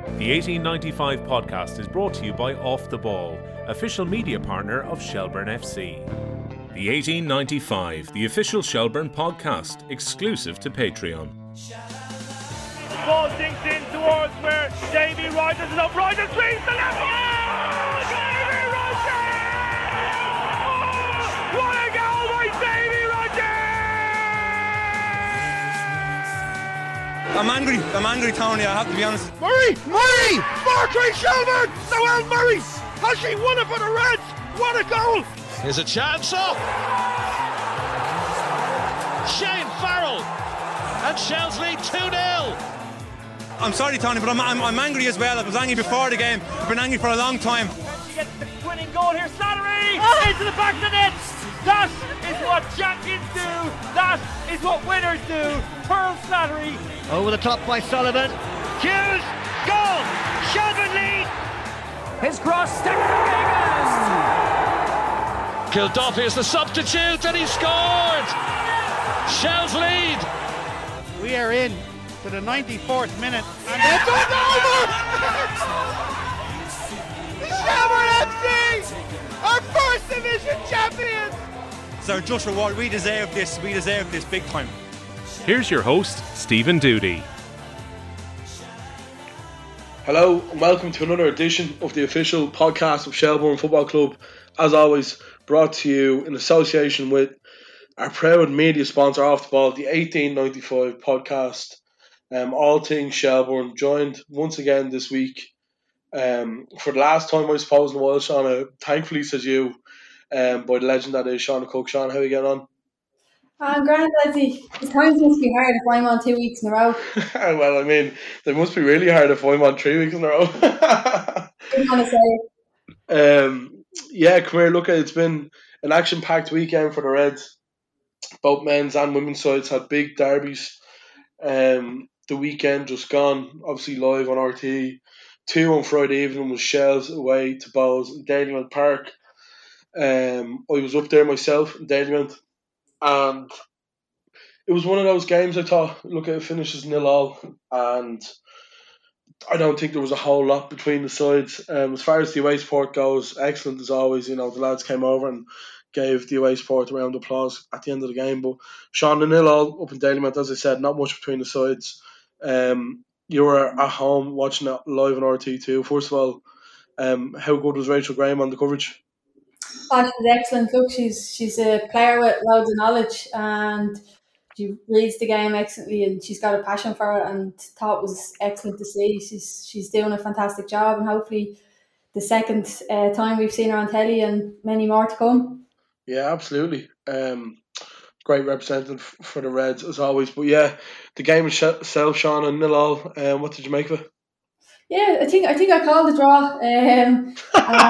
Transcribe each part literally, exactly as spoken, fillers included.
The eighteen ninety-five podcast is brought to you by Off the Ball, official media partner of Shelbourne F C. The eighteen ninety-five, the official Shelbourne podcast, exclusive to Patreon. Ball sinks in towards where Davy Rogers is up. Rogers swings the left. Oh, Davy Rogers! Oh, what a goal by Davy Rogers! I'm angry. I'm angry, Tony. I have to be honest. Murray! Murray! four three Shelbourne! Noel Murray! Has she won it for the Reds? What a goal! Here's a chance up. Shane Farrell and Shells lead two nil. I'm sorry, Tony, but I'm, I'm, I'm angry as well. I was angry before the game. I've been angry for a long time. She gets the winning goal here. Slattery oh. into the back of the net. That is what champions do. That is what winners do. Pearl Slattery. Over the top by Sullivan. Hughes. Goal. Shelbourne lead. His cross stick for Keegan. Kilduffy is the substitute and he scored. Shells lead. We are in to the ninety-fourth minute, and yes! It's over! Shelbourne F C, our first division champions! It's our just reward. We deserve this. We deserve this big time. Here's your host, Stephen Doody. Hello and welcome to another edition of the official podcast of Shelbourne Football Club. As always, brought to you in association with our proud media sponsor, Off the Ball, the eighteen ninety-five podcast. Um, all things Shelbourne, joined once again this week um, for the last time, I suppose, in a while, Shauna. Thankfully, says you, um, by the legend that is Shauna Cook. Shauna, how are you getting on? I'm grand, Leslie. The times must be hard if I'm on two weeks in a row. Well, I mean, they must be really hard if I'm on three weeks in a row. I didn't want to say it. Um, yeah, come here, look, it's been an action-packed weekend for the Reds. Both men's and women's sides had big derbies. Um, the weekend just gone, obviously live on R T. Two on Friday evening was Shells away to Bowes in Dalymount Park. Um, I was up there myself in Dalymount, and it was one of those games I thought, look, it finishes nil all, and I don't think there was a whole lot between the sides. Um, as far as the away support goes, excellent as always. You know, the lads came over and gave the away support a round of applause at the end of the game. But Sean, the nil all up in Dalymount, as I said, not much between the sides. Um, you were at home watching it live on R T two. First of all, um, how good was Rachel Graham on the coverage? Oh, she's excellent. Look, she's she's a player with loads of knowledge, and she reads the game excellently, and she's got a passion for it, and thought it was excellent to see. She's she's doing a fantastic job, and hopefully the second uh, time we've seen her on telly, and many more to come. Yeah, absolutely. Um, great representative for the Reds as always. But yeah, the game itself, Sean, and nil all. Um, what did you make of it? Yeah, I think I think I called the draw. Um, uh,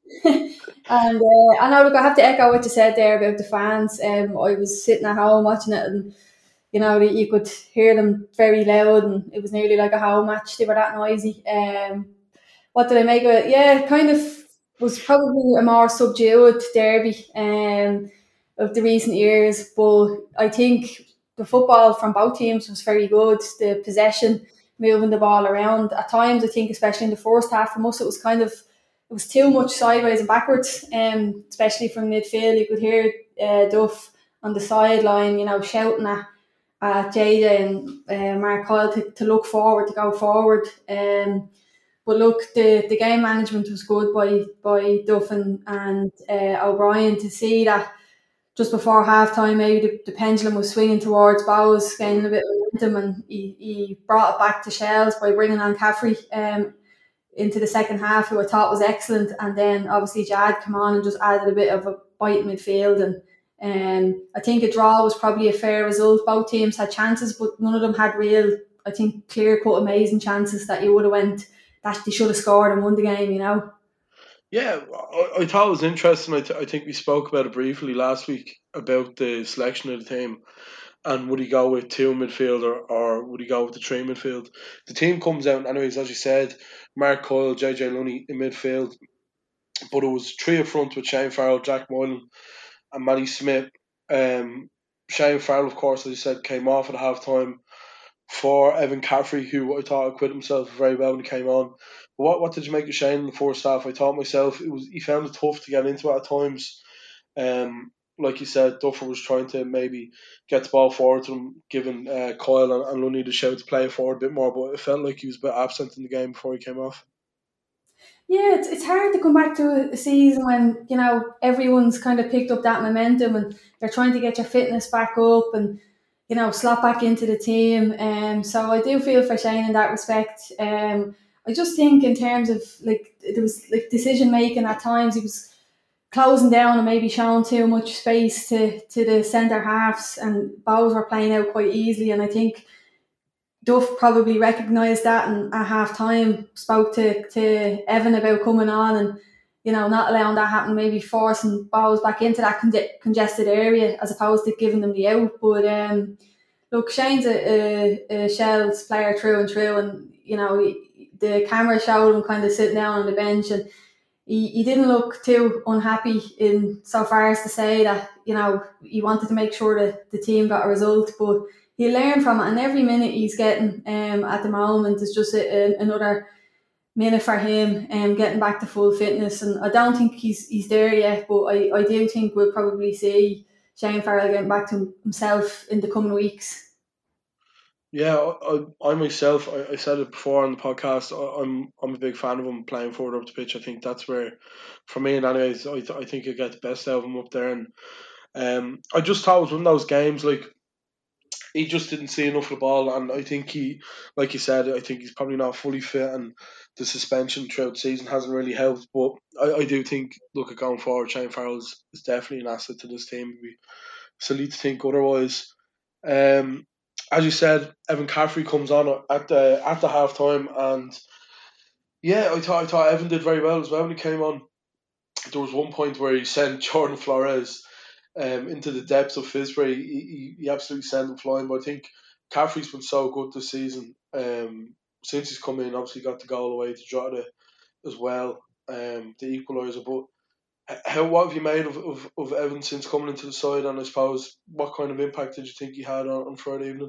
and uh, I know, look, I have to echo what you said there about the fans. Um, I was sitting at home watching it, and you know, you could hear them very loud, and it was nearly like a home match. They were that noisy. Um, what did I make of it? Yeah, kind of was probably a more subdued derby um, of the recent years, but I think the football from both teams was very good. The possession, moving the ball around at times, I think, especially in the first half, from us, it was kind of it was too much sideways and backwards, um, especially from midfield. You could hear uh, Duff on the sideline, you know, shouting at, at J J and uh, Mark Coyle to, to look forward, to go forward. Um, but look, the, the game management was good by by Duff and, and uh, O'Brien to see that just before half time, maybe the, the pendulum was swinging towards Bowes, gaining a bit of momentum, and he, he brought it back to Shells by bringing on Caffrey um, into the second half, who I thought was excellent. And then obviously Jad came on and just added a bit of a bite in midfield. And um, I think a draw was probably a fair result. Both teams had chances, but none of them had real, I think, clear-cut amazing chances that you would have went, that they should have scored and won the game, you know. Yeah, I, I thought it was interesting. I, th- I think we spoke about it briefly last week about the selection of the team, and would he go with two midfield or, or would he go with the three midfield? The team comes out, anyways, as you said, Mark Coyle, J J Lunny in midfield, but it was three up front with Shane Farrell, Jack Moylan and Matty Smith. Um, Shane Farrell, of course, as you said, came off at half time for Evan Caffrey, who I thought acquitted himself very well when he came on. But what what did you make of Shane in the first half? I thought myself it was he found it tough to get into it at times. Um, like you said, Duffer was trying to maybe get the ball forward to him, giving uh, Coyle and, and Lunny the shout to play forward a bit more, but it felt like he was a bit absent in the game before he came off. Yeah, it's, it's hard to come back to a season when, you know, everyone's kind of picked up that momentum and you're trying to get your fitness back up and, you know, slot back into the team. Um, so I do feel for Shane in that respect. Um, I just think in terms of, like, there was like decision making at times, he was closing down and maybe showing too much space to, to the centre halves, and balls were playing out quite easily. And I think Duff probably recognised that, and at half time spoke to, to Evan about coming on and, you know, not allowing that happen, maybe forcing balls back into that con- congested area as opposed to giving them the out. But um, look, Shane's a, a, a Shells player through and through, and, you know, he, the camera showed him kind of sitting down on the bench, and He, he didn't look too unhappy in so far as to say that, you know, he wanted to make sure that the team got a result, but he learned from it, and every minute he's getting um, at the moment is just a, a, another minute for him um, getting back to full fitness. And I don't think he's he's there yet, but I, I do think we'll probably see Shane Farrell getting back to himself in the coming weeks. Yeah, I, I myself, I, I said it before on the podcast, I, I'm I'm a big fan of him playing forward up the pitch. I think that's where, for me and anyways, I, th- I think you get the best out of him up there. And um, I just thought it was one of those games, like, he just didn't see enough of the ball, and I think he, like you said, I think he's probably not fully fit, and the suspension throughout the season hasn't really helped. But I, I do think, look, at going forward, Shane Farrell is, is definitely an asset to this team. We silly to think otherwise. Um, as you said, Evan Caffrey comes on at the at the half time, and yeah, I thought I thought Evan did very well as well when he came on. There was one point where he sent Jordan Flores um, into the depths of Finsbury. He, he, he absolutely sent him flying. But I think Caffrey's been so good this season. Um, since he's come in, obviously got the goal away to Jota as well, um, the equaliser. But how what have you made of, of, of Evan since coming into the side? And I suppose what kind of impact did you think he had on, on Friday evening?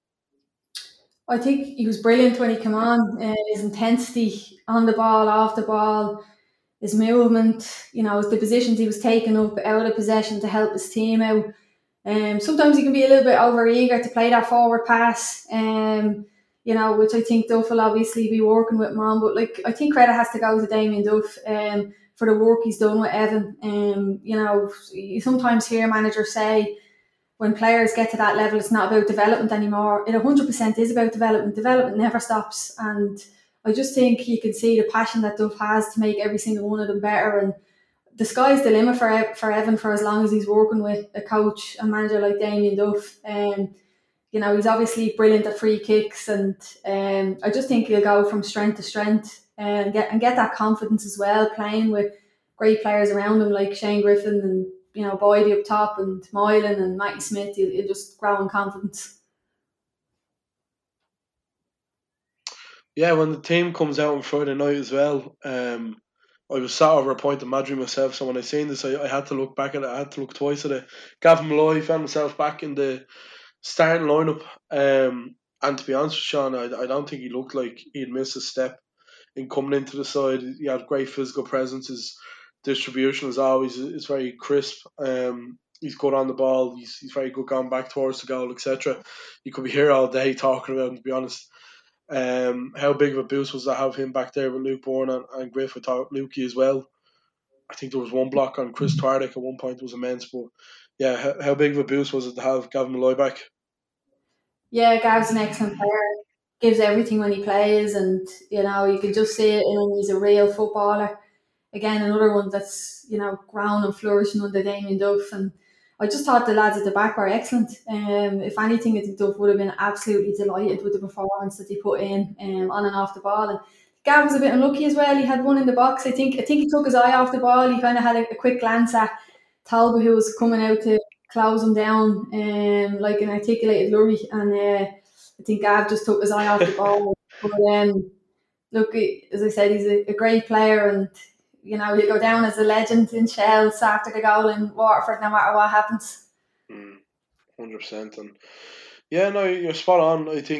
I think he was brilliant when he came on. Uh, his intensity on the ball, off the ball, his movement, you know, the positions he was taking up out of possession to help his team out. Um, sometimes he can be a little bit over eager to play that forward pass, um, you know, which I think Duff will obviously be working with him on. But like, I think credit has to go to Damien Duff um, for the work he's done with Evan. Um, you know, you sometimes hear managers say when players get to that level, it's not about development anymore. It one hundred percent is about development. Development never stops, and I just think you can see the passion that Duff has to make every single one of them better. And the sky's the limit for for Evan for as long as he's working with a coach and manager like Damien Duff. Um, you know, he's obviously brilliant at free kicks, and um, I just think he'll go from strength to strength and get and get that confidence as well, playing with great players around him like Shane Griffin and, you know, Boydie up top and Moylan and Matty Smith. He'll, he'll just grow in confidence. Yeah, when the team comes out on Friday night as well, um, I was sat over a point of Madry myself, so when I seen this, I, I had to look back at it. I had to look twice at it. Gavin Malloy found himself back in the starting lineup, um, and to be honest with Sean, I, I don't think he looked like he'd missed a step in coming into the side. He had great physical presence. His distribution, as always, is very crisp. Um, he's good on the ball. He's, he's very good going back towards the goal, et cetera. You could be here all day talking about him, to be honest. Um, how big of a boost was to have him back there with Luke Bourne and, and Griff? I thought Lukey as well. I think there was one block on Chris Twardick at one point, was immense. But yeah, how, how big of a boost was it to have Gavin Malloy back? Yeah, Gav's an excellent player. Gives everything when he plays, and you know, you can just see it in him. He's a real footballer. Again, another one that's, you know, grown and flourishing under Damien Duff. And I just thought the lads at the back were excellent. Um, if anything, I think Duff would have been absolutely delighted with the performance that they put in um, on and off the ball. And Gav was a bit unlucky as well. He had one in the box. I think I think he took his eye off the ball. He kind of had a, a quick glance at Talbot, who was coming out to close him down um, like an articulated lorry. And uh, I think Gav just took his eye off the ball. But um, look, as I said, he's a, a great player, and you know, he'll go down as a legend in Shells after the goal in Waterford, no matter what happens. Mm, one hundred percent. And yeah, no, you're spot on. I think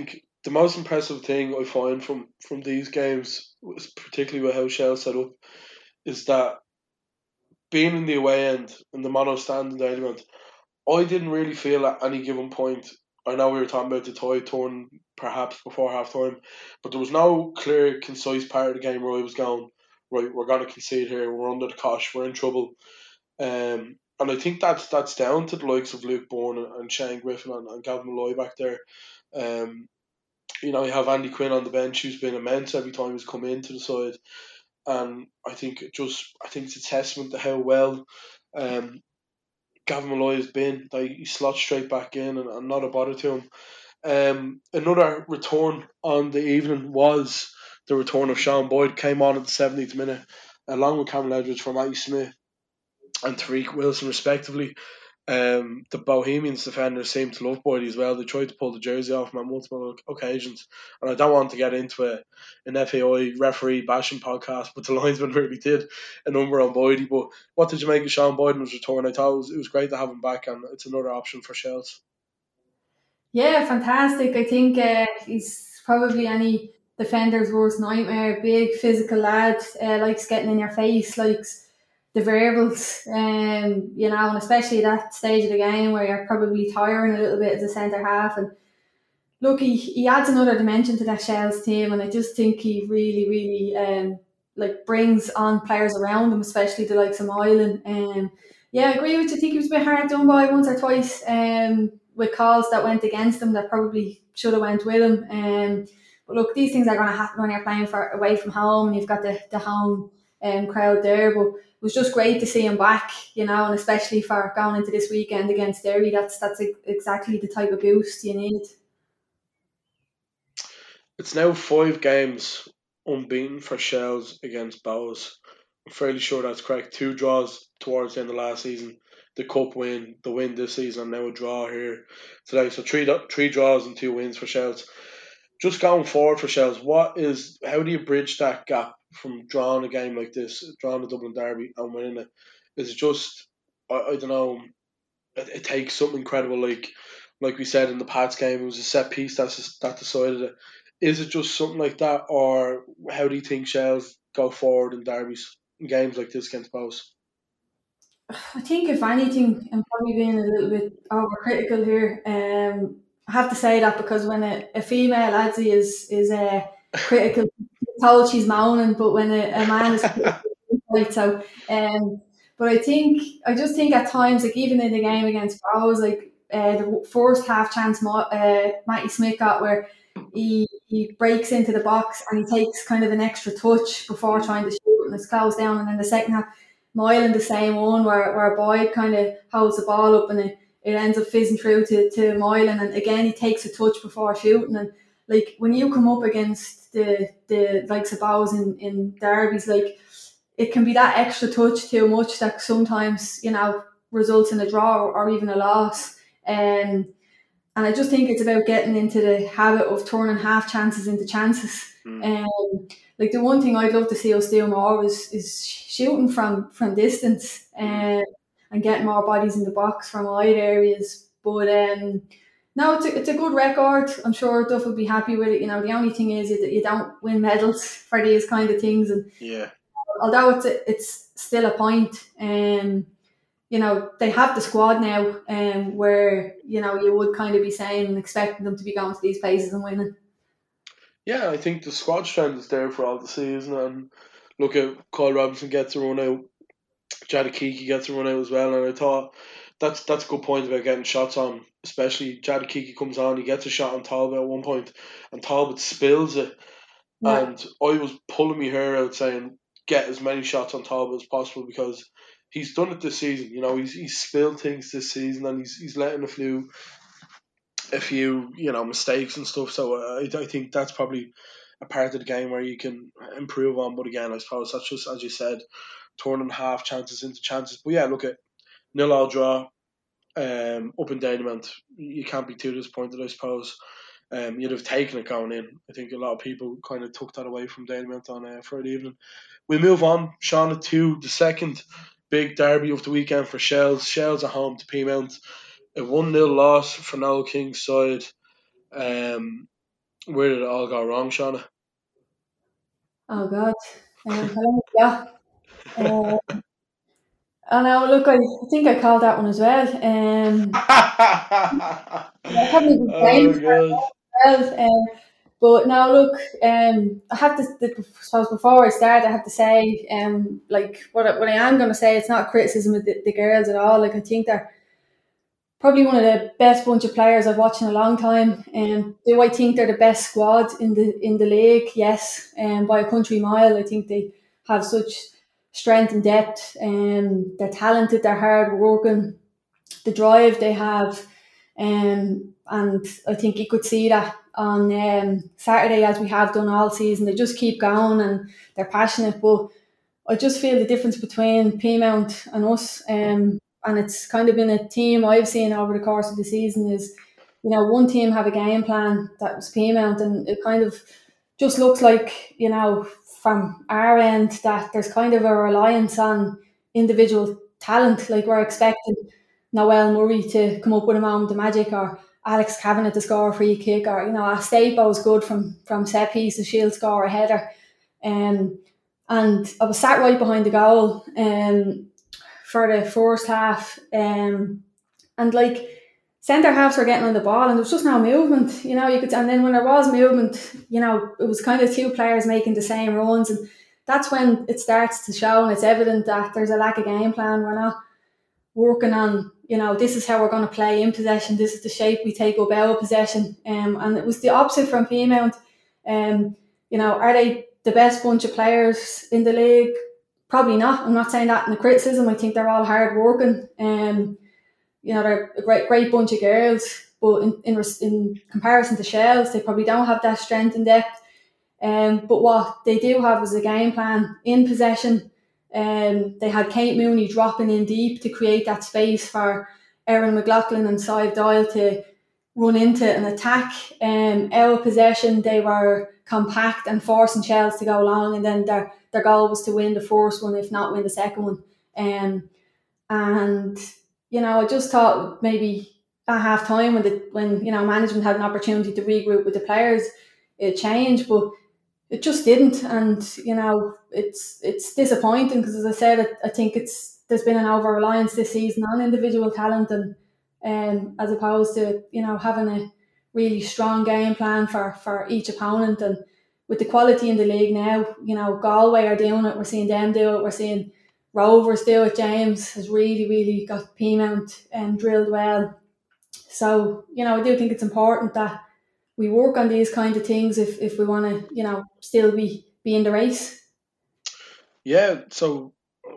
the most impressive thing I find from, from these games, particularly with how Shell set up, is that being in the away end and the mono standing element, I didn't really feel at any given point. I know we were talking about the tie turn perhaps before half time, but there was no clear, concise part of the game where I was going, right, we're going to concede here, we're under the cosh, we're in trouble. Um, and I think that's that's down to the likes of Luke Bourne and, and Shane Griffin and, and Gavin Malloy back there. Um, you know, you have Andy Quinn on the bench, who's been immense every time he's come into the side. And I think it just, I think it's a testament to how well um, Gavin Malloy has been. Like, he slots straight back in and, and not a bother to him. Um, another return on the evening was the return of Sean Boyd. Came on at the seventieth minute, along with Cameron Edwards for Matty Smith and Tariq Wilson respectively. Um, the Bohemians defenders seemed to love Boyd as well. They tried to pull the jersey off him on multiple occasions, and I don't want to get into a, an F A I referee bashing podcast, but the linesman really did a number on Boydie. But what did you make of Sean Boyd and his return? I thought it was, it was great to have him back, and it's another option for Shells. Yeah, fantastic. I think uh, he's probably any defender's worst nightmare. Big physical lad, uh, likes getting in your face, likes the variables, um, you know, and especially that stage of the game where you're probably tiring a little bit as a centre half. And look, he, he adds another dimension to that Shells team, and I just think he really, really um, like brings on players around him, especially the likes of Moylan. Um, yeah, I agree with you. I think he was a bit hard done by once or twice um, with calls that went against him that probably should have went with him. Um, but look, these things are going to happen when you're playing for away from home and you've got the, the home um, crowd there. But it was just great to see him back, you know, and especially for going into this weekend against Derry. That's that's exactly the type of boost you need. It's now five games unbeaten for Shells against Bows. I'm fairly sure that's correct. Two draws towards the end of last season, the cup win, the win this season, and now a draw here today. So three three draws and two wins for Shells. Just going forward for Shells, what is how do you bridge that gap from drawing a game like this, drawing the Dublin Derby and winning it? Is it just I, I don't know? It, it takes something incredible, like like we said in the Pats game, it was a set piece that's that decided it. Is it just something like that, or how do you think Shells go forward in derbies, in games like this against Bows? I think if anything, I'm probably being a little bit overcritical here. Um, I have to say that because when a, a female ladsy is is uh, critical, told she's moaning, but when a, a man is critical, right, so um, but I think I just think at times, like even in the game against Bows, like uh, the first half chance uh, Matty Smith got where he he breaks into the box and he takes kind of an extra touch before trying to shoot and it's closed down, and then the second half Moylan the same one where, where Boyd kind of holds the ball up and it, it ends up fizzing through to, to Moylan, and again he takes a touch before shooting. And like when you come up against the the likes of Bows in, in derbies, like it can be that extra touch too much that sometimes, you know, results in a draw or, or even a loss. Um, and I just think it's about getting into the habit of turning half chances into chances. Mm. Um, like the one thing I'd love to see us do more is, is shooting from, from distance um, and getting more bodies in the box from wide areas. But um, no, it's a, it's a good record. I'm sure Duff will be happy with it. You know, the only thing is that you don't win medals for these kind of things. And yeah, although it's a, it's still a point, um, you know, they have the squad now, um, where you know you would kind of be saying and expecting them to be going to these places and winning. Yeah, I think the squad strength is there for all to see, isn't it? And look at Kyle Robinson gets a run out, Jadakiki gets a run out as well, and I thought that's that's a good point about getting shots on. Especially Jadakiki comes on, he gets a shot on Talbot at one point, and Talbot spills it. Yeah. And I was pulling my hair out saying, get as many shots on Talbot as possible, because he's done it this season. You know, he's he's spilled things this season, and he's he's letting a few, a few you know mistakes and stuff. So I I think that's probably a part of the game where you can improve on. But again, I suppose that's just, as you said, turning half chances into chances. But yeah, look at nil all draw, um, up in Dalymount. You can't be too disappointed, I suppose. Um, you'd have taken it going in. I think a lot of people kind of took that away from Dalymount on uh, Friday evening. We move on, Sean, to the second big derby of the weekend for Shells. Shells are home to Peamount. A one nil loss for Noel King's side. Um, Where did it all go wrong, Shauna? Oh God. Um, hello, yeah. Uh, I know. Look, I, I think I called that one as well. Um, yeah, probably the Oh same God. as well. Um, but now, look, um, I have to. I suppose before I start, I have to say, um, like what I, what I am going to say, it's not a criticism of the, the girls at all. Like I think they're probably one of the best bunch of players I've watched in a long time. Um, do I think they're the best squad in the in the league? Yes, um, by a country mile. I think they have such strength and depth. Um, they're talented. They're hard working. The drive they have, um, and I think you could see that on um, Saturday as we have done all season. They just keep going and they're passionate. But I just feel the difference between Peamount and us, um, and it's kind of been a theme I've seen over the course of the season is, you know, one team have a game plan that was Peamount, and it kind of just looks like, you know, from our end that there's kind of a reliance on individual talent. Like we're expecting Noel Murray to come up with a moment of magic, or Alex Kavanagh to score a free kick, or, you know, Astapo's good from, from set pieces, she'll score a header. Um, and I was sat right behind the goal um, for the first half. Um, and like centre halves were getting on the ball and there was just no movement, you know, you could, and then when there was movement, you know, it was kind of two players making the same runs, and that's when it starts to show and it's evident that there's a lack of game plan. We're not working on, you know, this is how we're going to play in possession, this is the shape we take up our possession. Um, and it was the opposite from Peamount. Um, you know, are they the best bunch of players in the league? Probably not. I'm not saying that in a criticism. I think they're all hard working. Um, you know, they're a great, great bunch of girls. But in, in in comparison to Shells, they probably don't have that strength and depth. Um, but what they do have is a game plan in possession. Um, they had Kate Mooney dropping in deep to create that space for Erin McLaughlin and Sive Doyle to run into an attack. Um, our possession, they were compact and forcing Shells to go long, and then their their goal was to win the first one, if not win the second one. Um, and you know, I just thought maybe at half time when the when you know management had an opportunity to regroup with the players, it changed, but it just didn't. And you know, it's it's disappointing because, as I said, I, I think it's there's been an over reliance this season on individual talent, and um, as opposed to, you know, having a really strong game plan for, for each opponent. And with the quality in the league now, you know, Galway are doing it. We're seeing them do it. We're seeing Rovers do it. James has really, really got Peamount um, drilled well. So, you know, I do think it's important that we work on these kind of things if, if we want to, you know, still be, be in the race. Yeah, so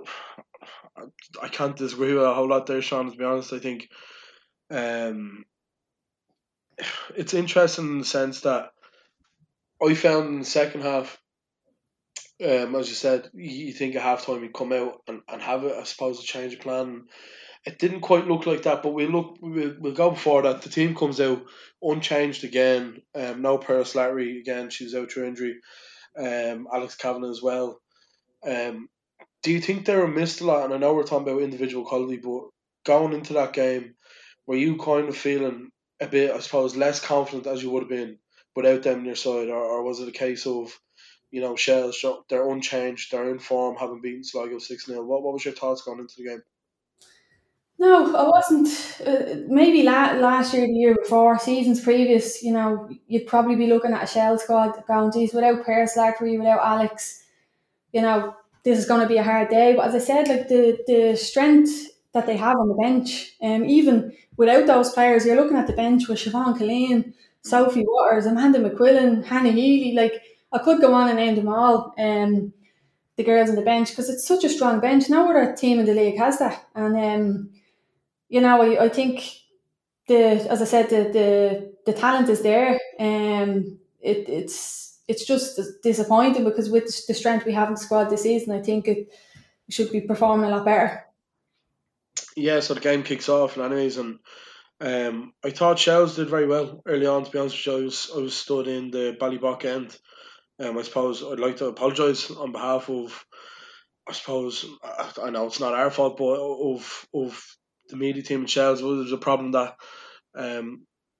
I can't disagree with a whole lot there, Sean, to be honest. I think um, it's interesting in the sense that I found in the second half, um, as you said, you, you think at half time you'd come out and, and have it, I suppose, a change of plan. It didn't quite look like that, but we look we'll, we'll go before that. The team comes out unchanged again. Um, no Pearl Slattery again; she's out through injury. Um, Alex Kavanagh as well. Um, do you think they were missed a lot? And I know we're talking about individual quality, but going into that game, were you kind of feeling a bit, I suppose, less confident as you would have been without them on your side, or, or was it a case of, you know, Shells, they're unchanged, they're in form, having beaten Sligo six nil? What, what was your thoughts going into the game? No, I wasn't. Uh, maybe la- last year, the year before, seasons previous, you know, you'd probably be looking at a Shell squad going, geez, without Pearl Slattery, without Alex, you know, this is going to be a hard day. But as I said, like the, the strength that they have on the bench, um, even without those players, you're looking at the bench with Siobhan Killeen, Sophie Waters, Amanda McQuillan, Hannah Healy. Like, I could go on and name them all, um, the girls on the bench, because it's such a strong bench. No other team in the league has that. And, um, you know, I, I think the as I said, the the, the talent is there. Um, it, it's it's just disappointing because with the strength we have in the squad this season, I think it should be performing a lot better. Yeah, so the game kicks off, and anyways, and um, I thought Shells did very well early on. To be honest with you, I was I was stood in the Ballybock end. Um, I suppose I'd like to apologise on behalf of, I suppose, I know it's not our fault, but of of the media team in Shells. It was a problem that um,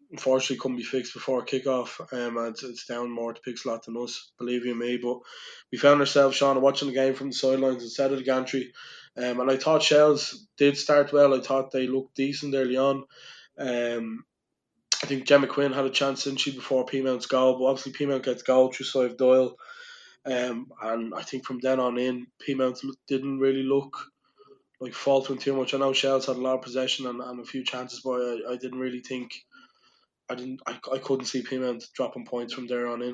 unfortunately couldn't be fixed before kick-off. Um, it's, it's down more to Pixlot than us, believe you me. But we found ourselves, Sean, watching the game from the sidelines instead of the gantry. Um, and I thought Shells did start well. I thought they looked decent early on. Um, I think Gemma Quinn had a chance, didn't she, before Peamount's goal. But obviously Peamount gets goal through Sive Doyle. Um, and I think from then on in, Peamount didn't really look like faltering too much. I know Shells had a lot of possession and, and a few chances, but I, I didn't really think I didn't I, I couldn't see Peamount dropping points from there on in.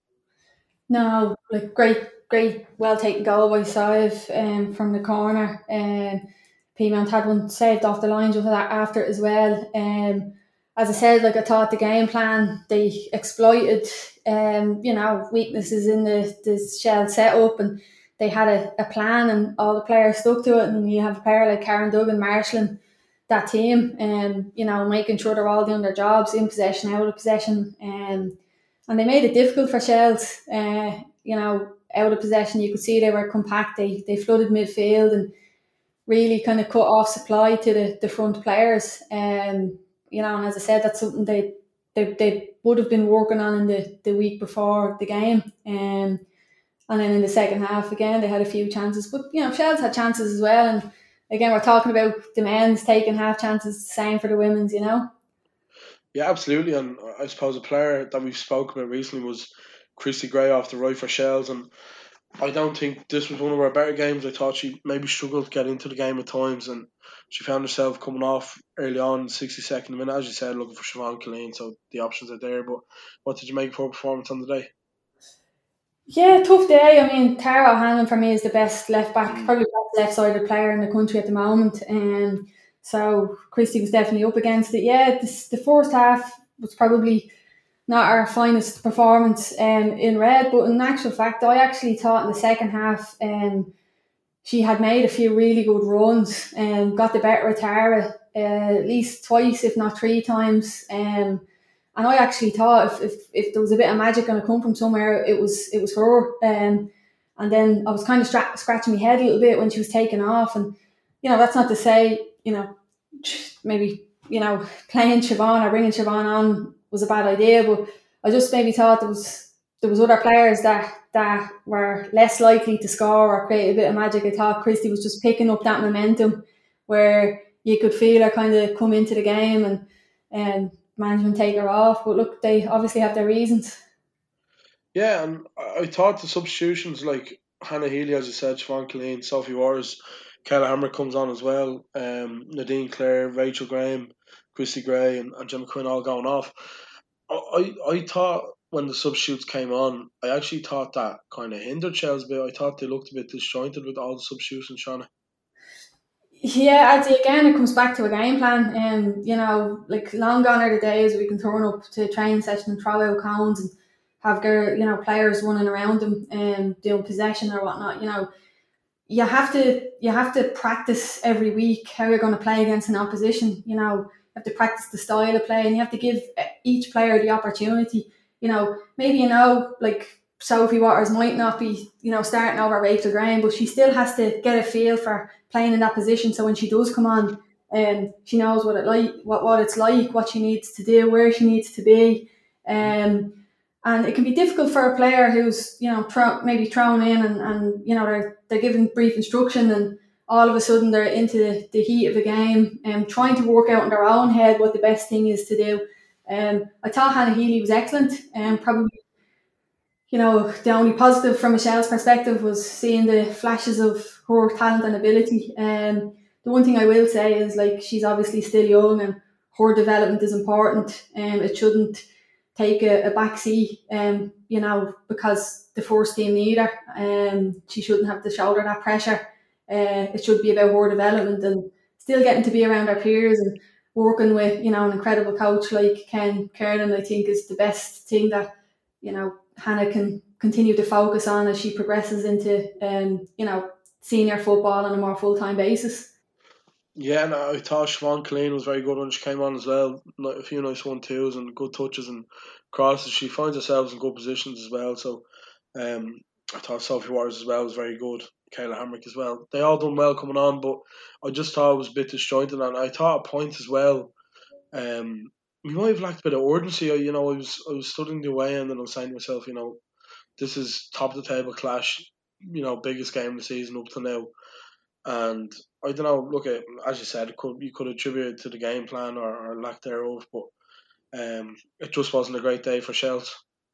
No, like great, great, well taken goal by Sive um, from the corner. Um, Peamount had one saved off the line just after it as well. Um, as I said, like I thought the game plan they exploited, um, you know, weaknesses in the the Shell setup, and they had a, a plan, and all the players stuck to it. And you have a player like Karen Duggan marshalling that team, and um, you know, making sure they're all doing their jobs in possession, out of possession, um, and they made it difficult for Shells. Uh, you know, out of possession, you could see they were compact. They they flooded midfield and really kind of cut off supply to the, the front players. Um, you know, and as I said, that's something they they, they would have been working on in the, the week before the game. Um, and then in the second half, again, they had a few chances. But, you know, Shells had chances as well. And again, we're talking about the men's taking half chances, the same for the women's, you know? Yeah, absolutely. And I suppose a player that we've spoken about recently was Christy Gray off the right for Shells. And I don't think this was one of our better games. I thought she maybe struggled to get into the game at times, and she found herself coming off early on, sixty-second minute, as you said, looking for Siobhan Killeen, so the options are there. But what did you make for her performance on the day? Yeah, tough day. I mean, Tara O'Hanlon for me is the best left back, mm. probably the best left-sided player in the country at the moment. Um, so Christy was definitely up against it. Yeah, this, the first half was probably not our finest performance um, in red, but in actual fact, I actually thought in the second half um, she had made a few really good runs and um, got the better of Tara uh, at least twice, if not three times. Um, and I actually thought if, if if there was a bit of magic going to come from somewhere, it was it was her. Um, and then I was kind of stra- scratching my head a little bit when she was taken off. And you know, that's not to say, you know, maybe, you know, playing Siobhan or bringing Siobhan on was a bad idea, but I just maybe thought there was there was other players that that were less likely to score or create a bit of magic. I thought Christy was just picking up that momentum where you could feel her kind of come into the game and and management take her off. But look, they obviously have their reasons. Yeah, and I thought the substitutions like Hannah Healy, as you said, Siobhan Killeen, Sophie Waters, Kayla Hammer comes on as well, um, Nadine Clare, Rachel Graham, Christy Gray and, and Gemma Quinn all going off. I, I thought when the substitutes came on, I actually thought that kind of hindered Shells a bit. I thought they looked a bit disjointed with all the substitutions, Shauna. Yeah, again, it comes back to a game plan. And, um, you know, like long gone are the days we can turn up to a training session and throw out cones and have, you know, players running around them and um, doing possession or whatnot. You know, you have to you have to practice every week how you're going to play against an opposition. You know, you have to practice the style of play, and you have to give each player the opportunity. You know, maybe, you know, like Sophie Waters might not be, you know, starting over Rachel Graham, but she still has to get a feel for playing in that position. So when she does come on, um, she knows what it like, what, what it's like, what she needs to do, where she needs to be. Um, and it can be difficult for a player who's, you know, tro- maybe thrown in and, and, you know, they're they're given brief instruction and all of a sudden they're into the, the heat of a game and um, trying to work out in their own head what the best thing is to do. Um, I thought Hannah Healy was excellent, and um, probably, you know, the only positive from Michelle's perspective was seeing the flashes of her talent and ability. And um, the one thing I will say is, like, she's obviously still young and her development is important, and um, it shouldn't take a, a back seat, um, you know, because the first team need her. Um, she shouldn't have to shoulder that pressure. Uh, it should be about her development and still getting to be around her peers and working with, you know, an incredible coach like Ken Kernan. I think is the best thing that, you know, Hannah can continue to focus on as she progresses into, um, you know, senior football on a more full-time basis. Yeah, and I thought Siobhan Killeen was very good when she came on as well. A few nice one-twos and good touches and crosses. She finds herself in good positions as well. So um, I thought Sophie Waters as well was very good. Kayla Hamrick as well. They all done well coming on, but I just thought it was a bit disjointed. And I thought at points as well, um, we might have lacked a bit of urgency. I, you know, I was I was studying the away end and I was saying to myself, you know, this is top of the table clash, you know, biggest game of the season up to now. And I don't know, look at, as you said, it could, you could attribute it to the game plan or, or lack thereof, but um, it just wasn't a great day for Shells.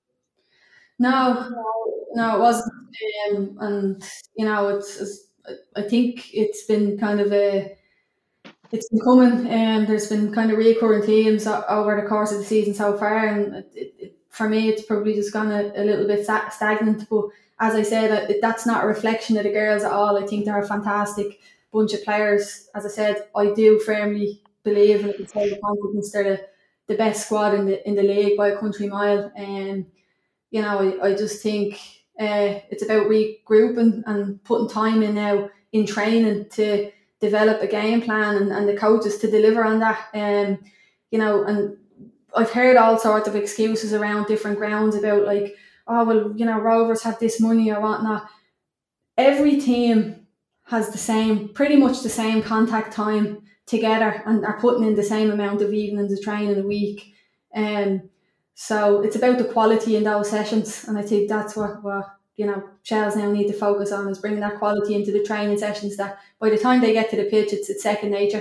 No, no, no, it wasn't. Um, and, you know, it's, it's, I think it's been kind of a, it's been coming, and um, there's been kind of recurring themes over the course of the season so far, and it, it, for me, it's probably just gone a, a little bit stagnant. But as I said, that's not a reflection of the girls at all. I think they're a fantastic bunch of players. As I said, I do firmly believe, and I can say with confidence, they're the, the best squad in the in the league by a country mile. And um, you know, I, I just think uh, it's about regrouping and putting time in now in training to develop a game plan, and, and the coaches to deliver on that. Um, you know, and I've heard all sorts of excuses around different grounds about like, oh, well, you know, Rovers have this money or whatnot. Every team has the same, pretty much the same contact time together and are putting in the same amount of evenings of training a week. Um, so it's about the quality in those sessions. And I think that's what, what you know, Shells now need to focus on, is bringing that quality into the training sessions that by the time they get to the pitch, it's, it's second nature.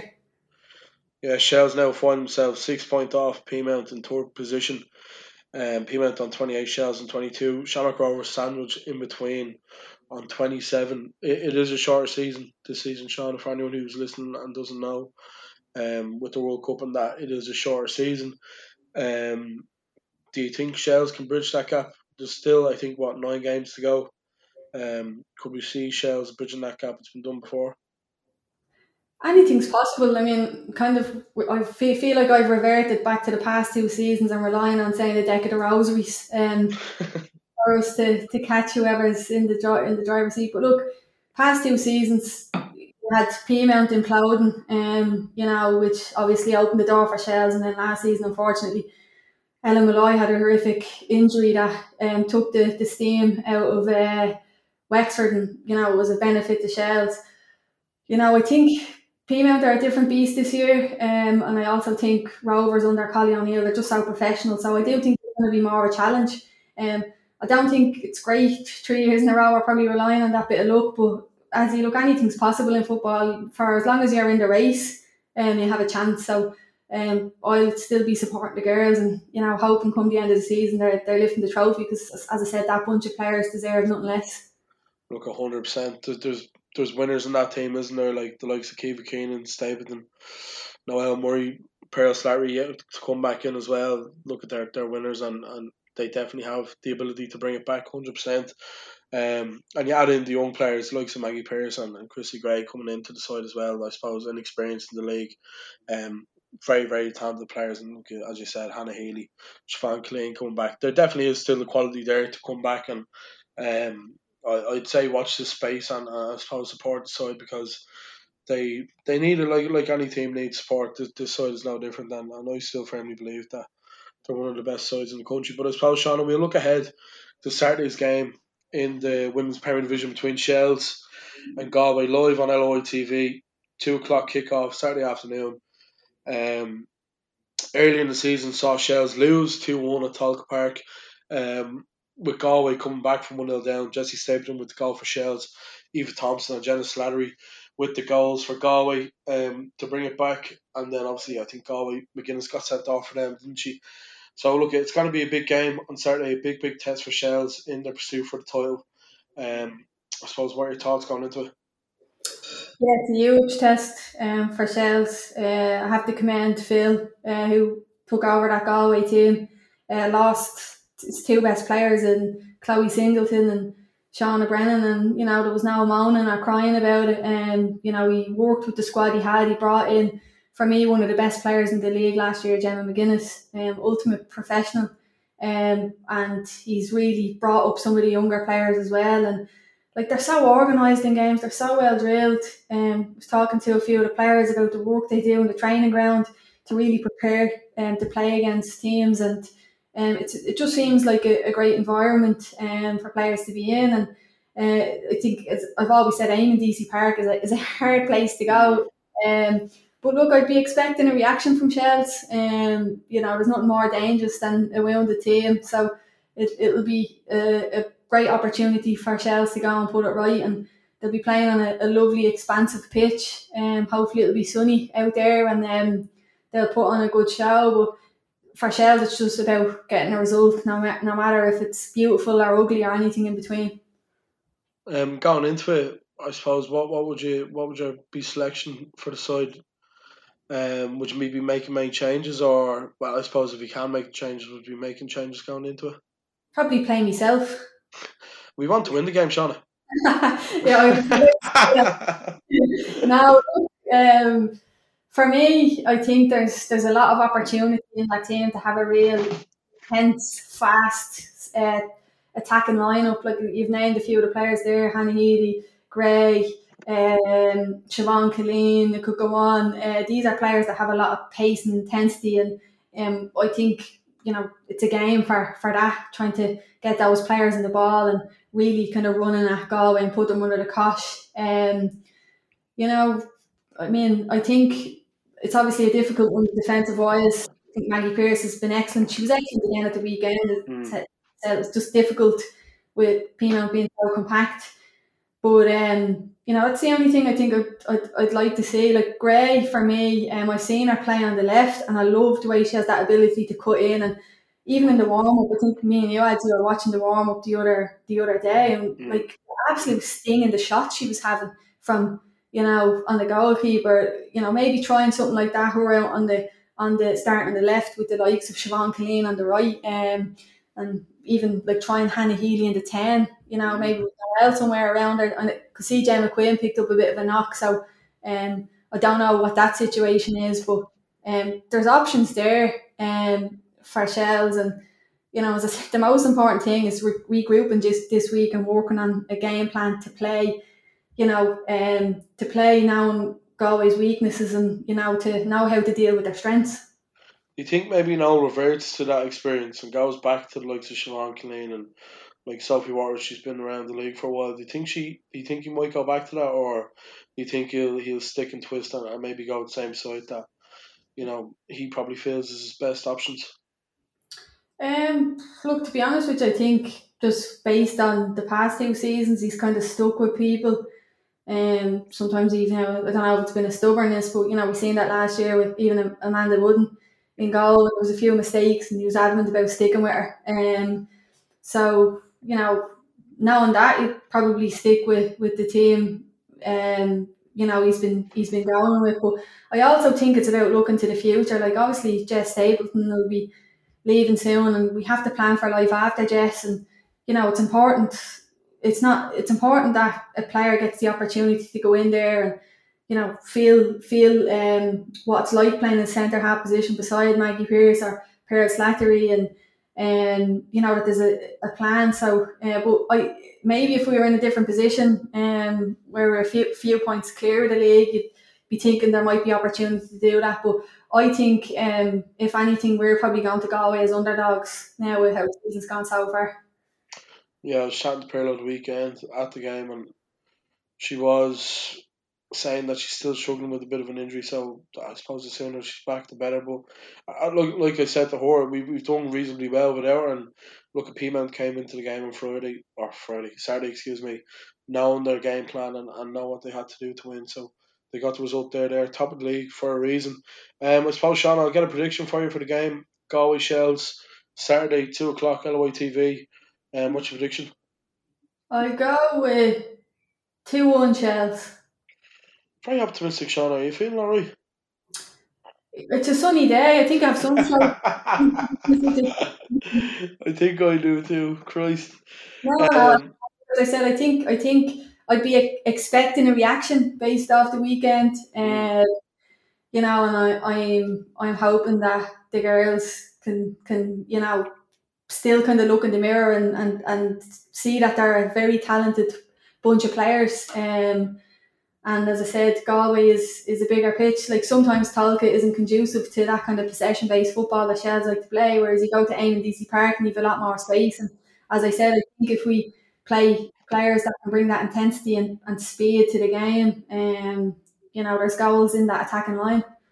Yeah, Shells now find themselves six points off Peamount in third position. Um, Peamount on twenty-eight, Shells on twenty-two. Shamrock Rovers sandwiched in between on twenty-seven. It, it is a shorter season this season, Sean, for anyone who's listening and doesn't know. Um, with the World Cup and that, it is a shorter season. Um, do you think Shells can bridge that gap? There's still, I think, what, nine games to go. Um, could we see Shells bridging that gap? It's been done before. Anything's possible. I mean, kind of, I feel, feel like I've reverted back to the past two seasons and relying on saying a deck of the rosaries um, for us to, to catch whoever's in the in the driver's seat. But look, past two seasons, we had Peamount imploding, um, you know, which obviously opened the door for Shells. And then last season, unfortunately, Ellen Malloy had a horrific injury that um, took the, the steam out of uh, Wexford, and, you know, it was a benefit to Shells. You know, I think Peamount are a different beast this year, um, and I also think Rovers under Collie O'Neill are just so professional. So I do think it's going to be more of a challenge. Um, I don't think it's great three years in a row. We're probably relying on that bit of luck, but as you look, anything's possible in football. For as long as you're in the race, um, you have a chance. So um, I'll still be supporting the girls, and you know, hoping come the end of the season they're they're lifting the trophy, because, as I said, that bunch of players deserve nothing less. Look, a hundred percent. There's there's winners in that team, isn't there? Like the likes of Kiva Keenan, Stapleton, Noel Murray, Pearl Slattery, yeah, to come back in as well. Look at their their winners, and, and they definitely have the ability to bring it back, hundred percent. Um, and you add in the young players, likes of Maggie Pearce and, and Chrissy Gray coming into the side as well. I suppose inexperienced in the league. Um, very very talented players, and look, as you said, Hannah Healy, Siobhan Killeen coming back. There definitely is still the quality there to come back, and um. I'd say watch this space and uh, I suppose support the side, because they they need it, like like any team needs support. This, this side is no different, than, and I still firmly believe that they're one of the best sides in the country. But I suppose, Sean, we'll look ahead to Saturday's game in the Women's Premier Division between Shells and Galway, live on L O I T V, two o'clock kickoff Saturday afternoon. Um, early in the season saw Shells lose two one at Talca Park. Um, with Galway coming back from one nil down. Jessie Stapleton with the goal for Shells, Eva Thompson and Jenna Slattery with the goals for Galway um, to bring it back. And then obviously I think Galway, McGuinness got sent off for them, didn't she? So look, it's going to be a big game on Saturday, a big, big test for Shells in their pursuit for the title. Um, I suppose, what are your thoughts going into it? Yeah, it's a huge test um, for Shells. Uh, I have to commend Phil, uh, who took over that Galway team, uh, lost his two best players in Chloe Singleton and Shauna Brennan, and you know, there was no moaning or crying about it. And um, you know, he worked with the squad he had. He brought in, for me, one of the best players in the league last year, Gemma McGuinness, um, ultimate professional, um, and he's really brought up some of the younger players as well. And like, they're so organised in games, they're so well drilled. Um, I was talking to a few of the players about the work they do in the training ground to really prepare um, to play against teams, and Um, it's, it just seems like a, a great environment um, for players to be in. And uh, I think, as I've always said, Eamon D C Park is a, is a hard place to go. Um, but look, I'd be expecting a reaction from Shells. Um, you know, there's nothing more dangerous than a wounded team, so it it'll be a, a great opportunity for Shells to go and put it right, and they'll be playing on a, a lovely, expansive pitch. Um, hopefully it'll be sunny out there, and um, they'll put on a good show. But for Shells, it's just about getting a result, no, ma- no matter if it's beautiful or ugly or anything in between. Um, going into it, I suppose what, what would you what would your be selection for the side? Um, would you maybe making making changes, or well, I suppose if you can make changes, would you be making changes going into it? Probably play myself. We want to win the game, Shauna. yeah, I, now, um, for me, I think there's there's a lot of opportunity in that team to have a real intense, fast, uh, attacking lineup. Like you've named a few of the players there: Hannah Healy, Gray, um, Siobhan Killeen. It could go on. Uh, these are players that have a lot of pace and intensity, and um, I think you know it's a game for for that, trying to get those players in the ball and really kind of running at Galway and put them under the cosh. Um, you know, I mean, I think it's obviously a difficult one defensive wise. I think Maggie Pearce has been excellent. She was excellent again at the weekend. Mm. So it was just difficult with Peamount being so compact. But um, you know, it's the only thing I think I'd, I'd, I'd like to see. Like Gray, for me, um, I've seen her play on the left, and I love the way she has that ability to cut in. And even in the warm up, I think me and you, Ed, were watching the warm up the other the other day, and mm. like absolute sting in the shots she was having from, you know, on the goalkeeper. You know, maybe trying something like that. Her out on the on the starting on the left with the likes of Siobhan Killeen on the right, um, and even like trying Hannah Healy in the ten. You know, maybe with Noelle somewhere around her. And I could see Gemma Quinn picked up a bit of a knock, so um, I don't know what that situation is, but um, there's options there um for Shells. And you know, as I said, the most important thing is re- regrouping just this week and working on a game plan to play. You know, um, to play knowing Galway's weaknesses, and you know, to know how to deal with their strengths. Do you think maybe Noel reverts to that experience and goes back to the likes of Siobhan Killeen and like Sophie Waters? She's been around the league for a while. Do you think she? Do you think he might go back to that, or do you think he'll he'll stick and twist and, and maybe go the same side that you know he probably feels is his best options? Um, look, to be honest with you, I think just based on the past two seasons, he's kind of stuck with people. Um, sometimes even, I don't know if it's been a stubbornness, but you know, we've seen that last year with even Amanda Wooden in goal. There was a few mistakes, and he was adamant about sticking with her. Um, so you know, knowing that, he'd probably stick with, with the team. Um, you know, he's been he's been going with. But I also think it's about looking to the future. Like obviously, Jess Stapleton will be leaving soon, and we have to plan for life after Jess. And you know, it's important. It's not. It's important that a player gets the opportunity to go in there and you know feel feel um what it's like playing in centre half position beside Maggie Pearce or Pearl Slattery, and and you know that there's a, a plan. So, uh, but I maybe if we were in a different position, um, where we're a few few points clear of the league, you'd be thinking there might be opportunity to do that. But I think, um, if anything, we're probably going to Galway as underdogs now with how the season's gone so far. Yeah, I was chatting to Pearl the weekend at the game, and she was saying that she's still struggling with a bit of an injury. So I suppose the sooner she's back, the better. But I, like, like I said to her, we, we've done reasonably well without her. And look, at Peamount came into the game on Friday, or Friday, Saturday, excuse me, knowing their game plan and, and know what they had to do to win. So they got the result there. They're top of the league for a reason. Um, I suppose, Sean, I'll get a prediction for you for the game. Galway Shells, Saturday, two o'clock, L O I T V. Um, what's your prediction? I'll go with two one Shells. Very optimistic, Sean. Are you feeling all right? It's a sunny day. I think I have sunshine. I think I do too. Christ. No, um, as I said, I think I think I'd be expecting a reaction based off the weekend. Um, you know, and I, I'm I'm hoping that the girls can can you know still kind of look in the mirror and, and, and see that they're a very talented bunch of players. Um, and as I said, Galway is, is a bigger pitch. Like sometimes Tolka isn't conducive to that kind of possession-based football that Shells like to play, whereas you go to Eamon D C Park and you have a lot more space. And as I said, I think if we play players that can bring that intensity and, and speed to the game, um, you know, there's goals in that attacking line.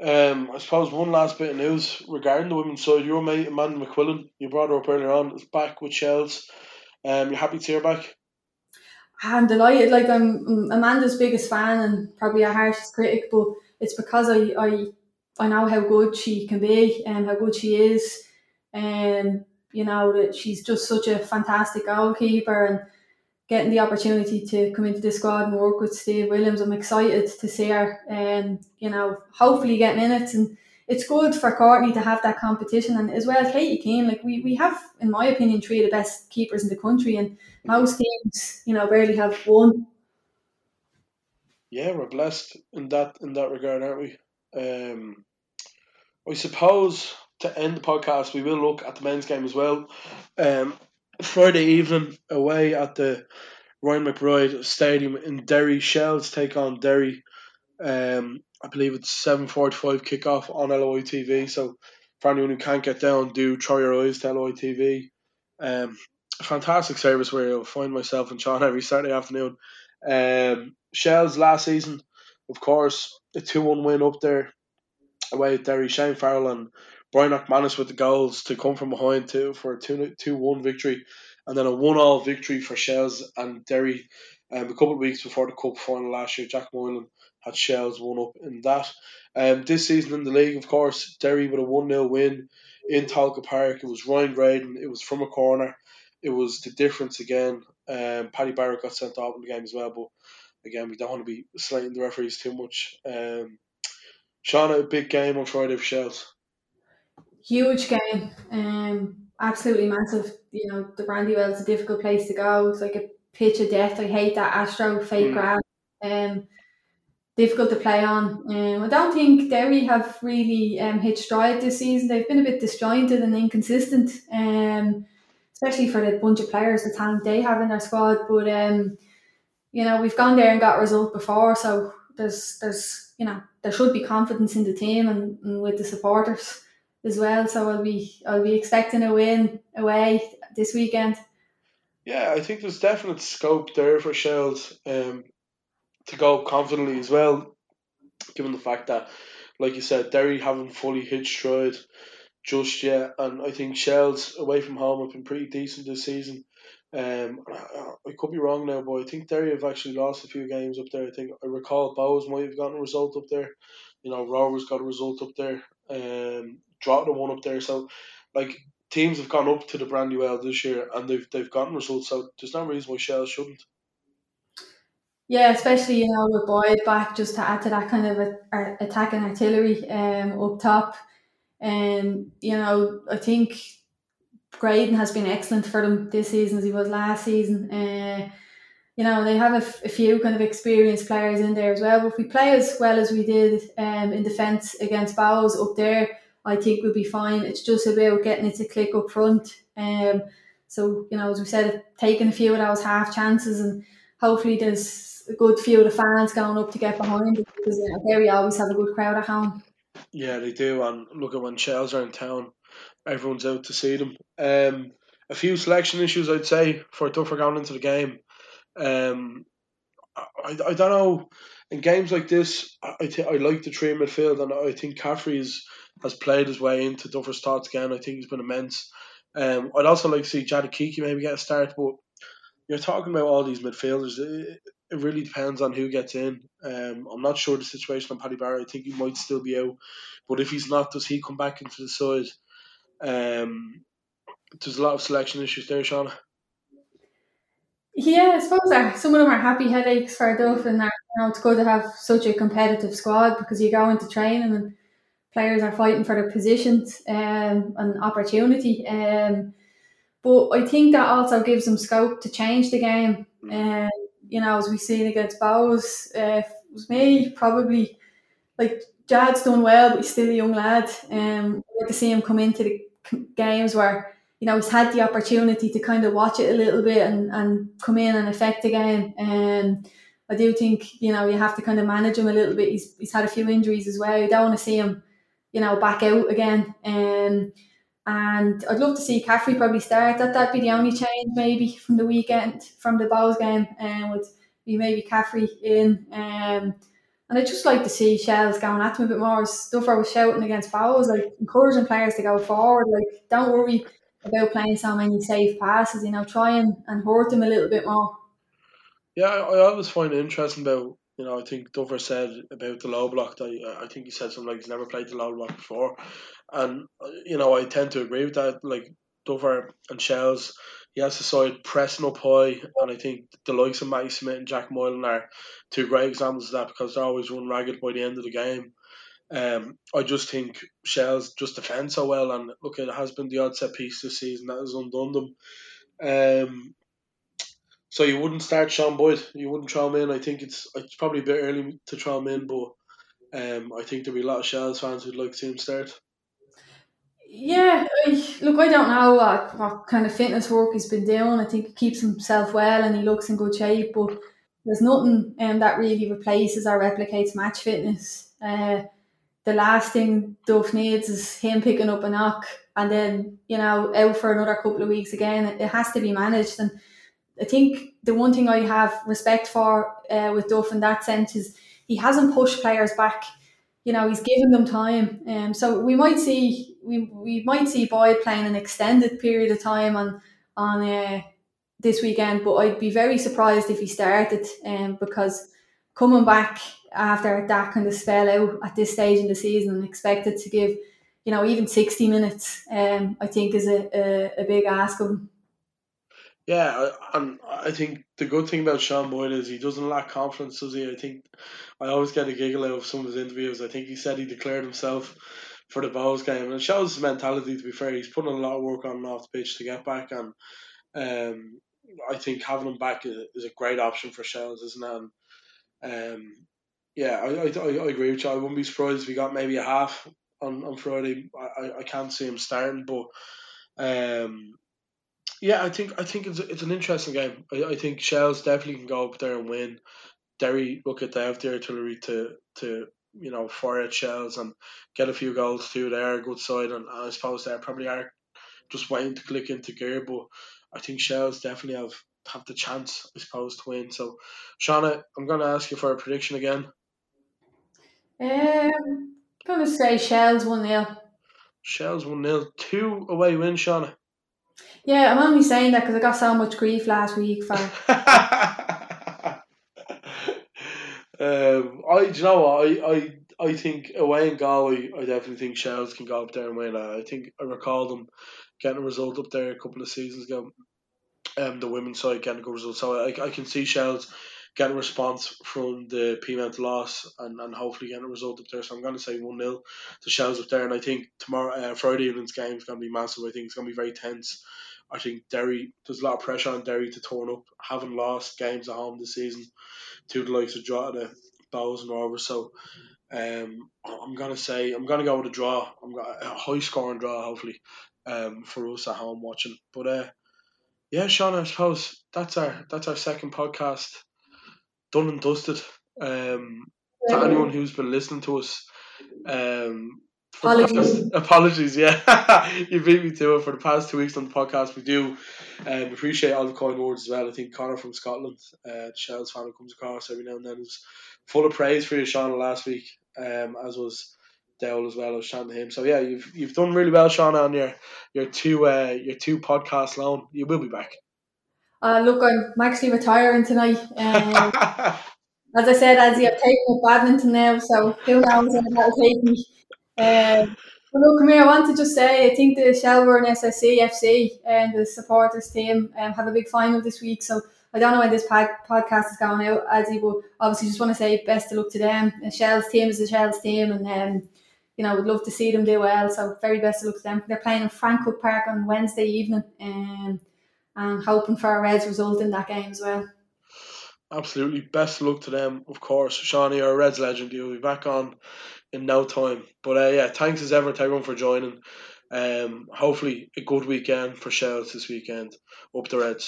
Um, I suppose one last bit of news regarding the women's side. Your mate Amanda McQuillan, you brought her up earlier on, is back with Shells. Um, you're happy to see her back? I'm delighted. Like, I'm Amanda's biggest fan and probably our harshest critic, but it's because I I, I know how good she can be and how good she is, and you know that she's just such a fantastic goalkeeper, and getting the opportunity to come into the squad and work with Steve Williams, I'm excited to see her, and you know, hopefully get minutes. And it's good for Courtney to have that competition, and as well Katie Keane. Like, we, we have, in my opinion, three of the best keepers in the country, and most teams, you know, barely have one. Yeah, we're blessed in that in that regard, aren't we? Um, I suppose to end the podcast, we will look at the men's game as well. Um, Friday evening, away at the Ryan McBride Stadium in Derry, Shells take on Derry. Um, I believe it's seven forty-five kickoff on L O I T V. So for anyone who can't get down, do try your eyes to L O I T V. Um, a fantastic service where you'll find myself and Sean every Saturday afternoon. Um, Shells last season, of course, a two one win up there away at Derry. Shane Farrell and Brian McManus with the goals to come from behind to for a two one victory, and then a one all victory for Shells and Derry. Um, a couple of weeks before the cup final last year, Jack Moylan had Shells one up in that. Um, this season in the league, of course, Derry with a one nil win in Talca Park. It was Ryan Graydon. It was from a corner. It was the difference again. Um, Paddy Barrett got sent off in the game as well, but again, we don't want to be slating the referees too much. Um, Shauna, a big game on Friday for Shells. Huge game, um, absolutely massive. You know, the Brandywell's a difficult place to go. It's like a pitch of death. I hate that Astro fake mm. grass. Um, difficult to play on. Um, I don't think Derry have really um, hit stride this season. They've been a bit disjointed and inconsistent, um, especially for the bunch of players, the talent they have in their squad. But um, you know, we've gone there and got a result before, so there's there's you know there should be confidence in the team and, and with the supporters as well. So I'll be I'll be expecting a win away this weekend. Yeah, I think there's definite scope there for Shells um, to go confidently as well, given the fact that, like you said, Derry haven't fully hit stride just yet, and I think Shells away from home have been pretty decent this season. Um, I could be wrong now, but I think Derry have actually lost a few games up there. I think I recall Bowes might have gotten a result up there. You know, Rovers got a result up there. Um, Drogheda one up there. So, like, teams have gone up to the Brandywell this year and they've they've gotten results. So there's no reason why Shells shouldn't. Yeah, especially, you know, with Boyd back, just to add to that kind of a, a attacking artillery um up top. And um, you know, I think Graydon has been excellent for them this season as he was last season. Uh, you know, they have a, f- a few kind of experienced players in there as well. But if we play as well as we did um, in defence against Bowes up there, I think we'll be fine. It's just about getting it to click up front. Um, so, you know, as we said, taking a few of those half chances, and hopefully there's a good few of the fans going up to get behind it, because you know, Derry always have a good crowd at home. Yeah, they do. And look at when Shells are in town, everyone's out to see them. Um, a few selection issues, I'd say, for Duffer going into the game. Um, I, I don't know. In games like this, I th- I like the three in midfield, and I think Caffrey is, has played his way into Duffer's thoughts again. I think he's been immense. Um, I'd also like to see Jada Kiki maybe get a start, but you're talking about all these midfielders. It, it really depends on who gets in. Um, I'm not sure the situation on Paddy Barrett. I think he might still be out, but if he's not, does he come back into the side? Um, there's a lot of selection issues there, Shauna. Yeah, I suppose that some of them are happy headaches for Duff, and that, you know, it's good to have such a competitive squad, because you go into training and players are fighting for their positions um, and opportunity. Um, but I think that also gives them scope to change the game. Um, you know, as we've seen against Bowes, uh, it was me probably, like, Jad's done well, but he's still a young lad. Um, I'd like to see him come into the games where, you know, he's had the opportunity to kind of watch it a little bit and, and come in and affect the game. And I do think, you know, you have to kind of manage him a little bit. He's he's had a few injuries as well. You don't want to see him, you know, back out again. Um, and I'd love to see Caffrey probably start. That, that'd be the only change maybe from the weekend, from the Bowes game, and um, would be maybe Caffrey in. Um, And I'd just like to see Shells going at them a bit more. Duffer was shouting against Bowes, like encouraging players to go forward. Like, don't worry about playing so many safe passes, you know, try and, and hurt them a little bit more. Yeah, I, I always find it interesting about, you know, I think Duffer said about the low block, that I think he said something like he's never played the low block before. And, you know, I tend to agree with that. Like, Duffer and Shells, he has the side pressing up high, and I think the likes of Matty Smith and Jack Moylan are two great examples of that, because they're always run ragged by the end of the game. Um, I just think Shells just defend so well, and look, it has been the odd set piece this season that has undone them. Um, so you wouldn't start Sean Boyd, you wouldn't throw him in. I think it's it's probably a bit early to throw him in, but um, I think there'll be a lot of Shells fans who'd like to see him start. Yeah, I, look, I don't know what, what kind of fitness work he's been doing. I think he keeps himself well and he looks in good shape, but there's nothing um, that really replaces or replicates match fitness. Uh, the last thing Duff needs is him picking up a knock and then, you know, out for another couple of weeks again. It, it has to be managed. And I think the one thing I have respect for uh, with Duff in that sense is he hasn't pushed players back. You know, he's given them time, um, so we might see we we might see Boyd playing an extended period of time on on uh, this weekend. But I'd be very surprised if he started, um, because coming back after that kind of spell out at this stage in the season and expected to give, you know, even sixty minutes, um, I think is a, a, a big ask of him. Yeah, and I think the good thing about Sean Boyd is he doesn't lack confidence, does he? I think I always get a giggle out of some of his interviews. I think he said he declared himself for the Bowes game, and it shows his mentality, to be fair. He's putting a lot of work on and off the pitch to get back, and um, I think having him back is a great option for Shells, isn't it? And um, yeah, I, I I agree with you. I wouldn't be surprised if we got maybe a half on, on Friday. I, I can't see him starting, but um. Yeah, I think I think it's it's an interesting game. I, I think Shells definitely can go up there and win. Derry look at they have the artillery to to you know fire at Shells and get a few goals too. They are a good side, and I suppose they probably are just waiting to click into gear. But I think Shells definitely have have the chance, I suppose, to win. So, Shauna, I'm going to ask you for a prediction again. Um, I'm going to say Shells one nil. Shells one nil. Two away win, Shauna. Yeah, I'm only saying that because I got so much grief last week for. um, I, do you know what? I, I, I think away in Galway, I definitely think Shells can go up there and win. I think I recall them getting a result up there a couple of seasons ago. Um, the women's side getting a good result, so I, I can see Shells getting a response from the Peamount loss and, and hopefully getting a result up there. So I'm going to say one nil to Shells up there, and I think tomorrow uh, Friday evening's game is going to be massive. I think it's going to be very tense. I think Derry, there's a lot of pressure on Derry to turn up, having lost games at home this season to the likes of Drogheda, Bowes and Rovers. So um, I'm going to say, I'm going to go with a draw. I'm going a high scoring draw, hopefully, um, for us at home watching. But uh, yeah, Sean, I suppose that's our that's our second podcast done and dusted. Um, to anyone who's been listening to us, um, Apologies. Apologies, yeah. You beat me to it for the past two weeks on the podcast. We do um, appreciate all the kind words as well. I think Connor from Scotland, uh, the Shells fan who comes across every now and then, was full of praise for you, Shauna, last week, um, as was Dale as well. I was chatting to him. So yeah, you've you've done really well, Shauna, on your your two uh, your two podcasts long. You will be back. Uh, look, I'm actually retiring tonight. Um, as I said, as I've taken up badminton now, so who knows where that'll take me. Um, but look, come here, I want to just say, I think the Shelbourne S S C F C and the supporters team um, have a big final this week, so I don't know when this pod- podcast is going out, as you will obviously just want to say best of luck to them. The Shells team is the Shells team, and um, you know, would love to see them do well, so very best of luck to them. They're playing in Frankwood Park on Wednesday evening, um, and hoping for a Reds result in that game as well. Absolutely, best of luck to them, of course. Shawnee, you're a Reds legend. You'll be back on in no time. But uh, yeah, thanks as ever to everyone for joining. Um, hopefully a good weekend for Shells this weekend. Up the Reds.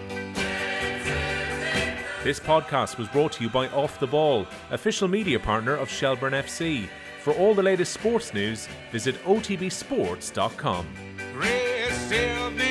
This podcast was brought to you by Off the Ball, official media partner of Shelbourne F C. For all the latest sports news, visit o t b sports dot com.